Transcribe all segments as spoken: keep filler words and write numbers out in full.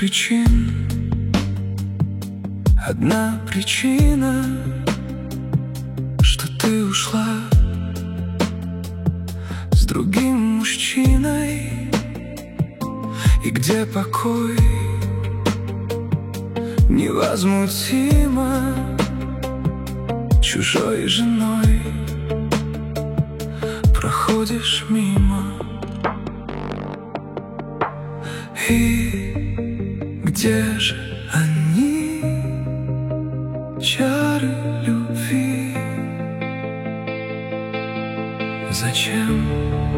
причин, одна причина, что ты ушла с другим мужчиной. И где покой невозмутимо чужой женой проходишь мимо. И где же они, чары любви? Зачем?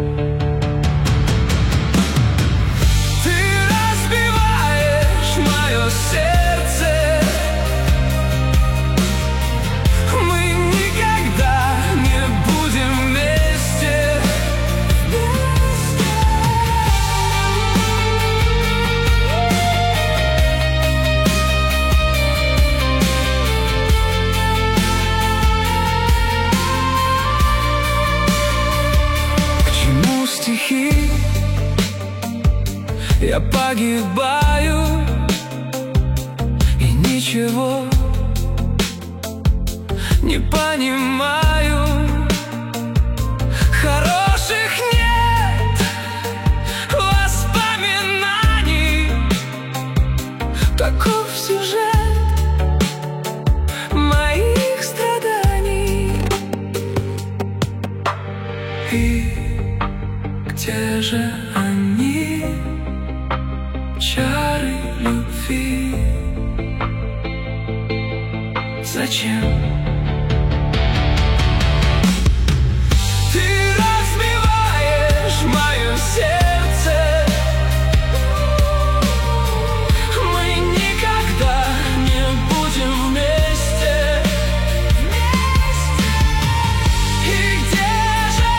Ты разбиваешь мое сердце. Мы никогда не будем вместе. Стихи, я погибаю, и ничего не понимаю. Хороших нет воспоминаний, таков сюжет моих страданий. И где же они, чары любви? Зачем? Ты разбиваешь мое сердце. Мы никогда не будем вместе. И где же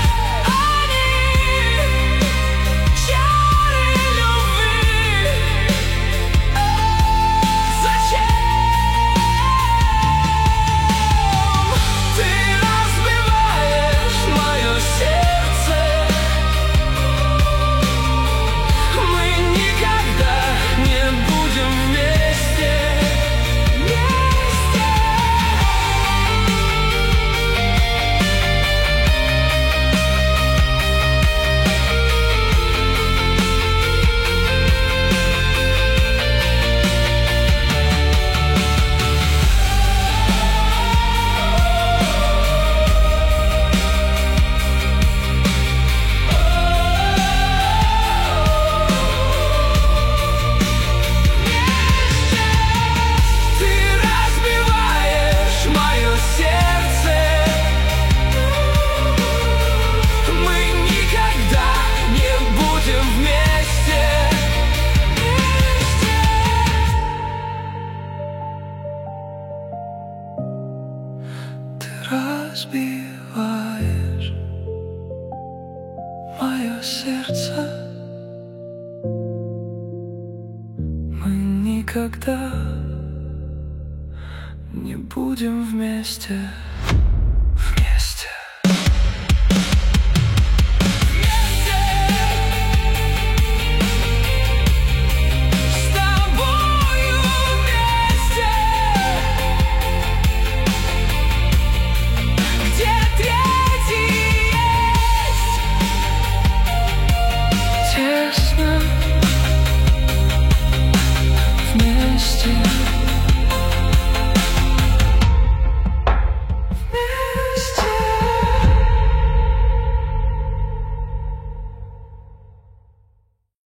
разбиваешь мое сердце? Мы никогда не будем вместе.